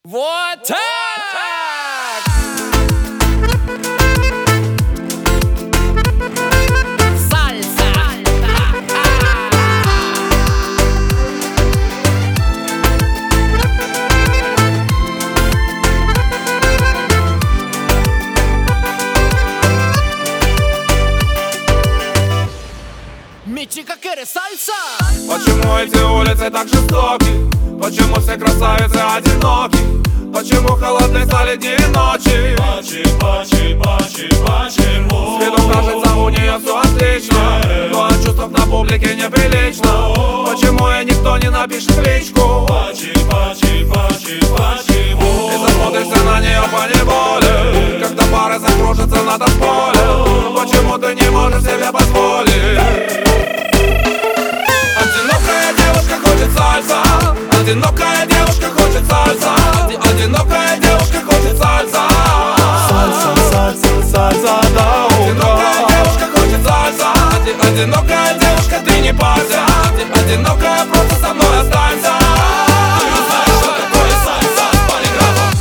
Вот так! Сальса! Мечика кере сальса! Почему эти улицы так жестоки? Почему все красавицы одиноки? Почему холодны стали дни и ночи? Почему? С виду кажется у нее все отлично, но от чувств на публике неприлично. Почему ей никто не напишет в личку? Почему? И засмотришься на нее поневоле, когда пары закружатся на танцполе. Почему ты не можешь себе позволить? Одинокая девушка хочет сальса. Одинокая девушка хочет сальса. Одинокая девушка хочет сальса. Сальса до Одинокая утра. девушка хочет сальса. Одинокая девушка, ты не парься. Одинокая, просто со мной останься. Ты узнаешь, что такое сальса с полиграфом.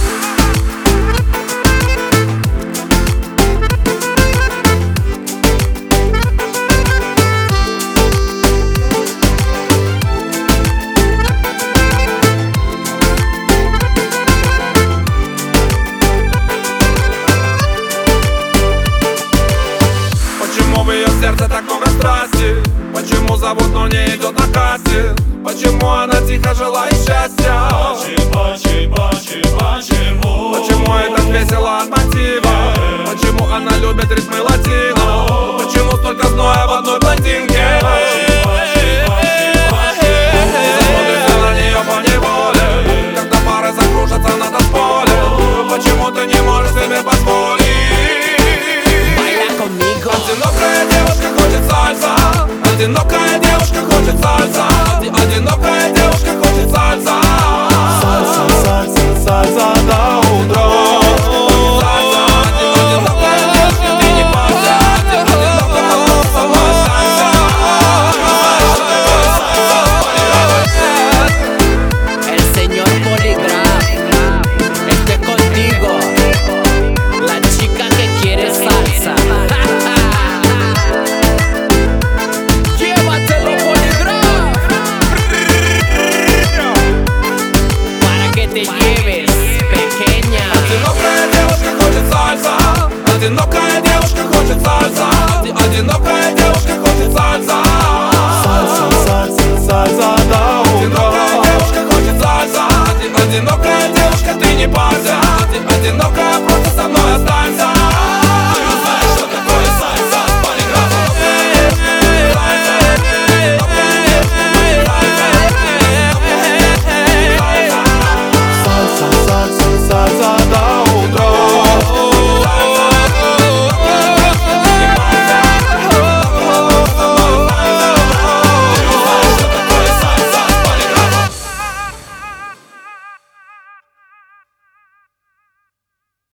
Почему в ее сердце так много страсти? Почему зовут, но не идет на кассе? Почему она тихо желает счастья? Почему ей так весело от мотива? Почему она любит ритмы латино? Почему столько зноя в одной блондинке? Смотришься на нее поневоле, когда пары закружатся на танцполе. Почему ты не можешь себе позволить? Одинокая девушка хочет сальса. Одинокая девушка хочет сальса. Одинокая девушка хочет сальса. Сальса до утра. Одинокая девушка, ты не парься. Одинокая, просто со мной останься. El señor Poligraf, estoy contigo, la chica que quiere salsa. Llévatelo, Poligraf, para que te lleves, pequeña. Одинокая девушка хочет сальса. Одинокая девушка хочет сальса. Одинокая девушка хочет сальса. Сальса до Одинокая утра. девушка хочет сальса. Одинокая девушка, ты не парься. Одинокая, просто со мной останься.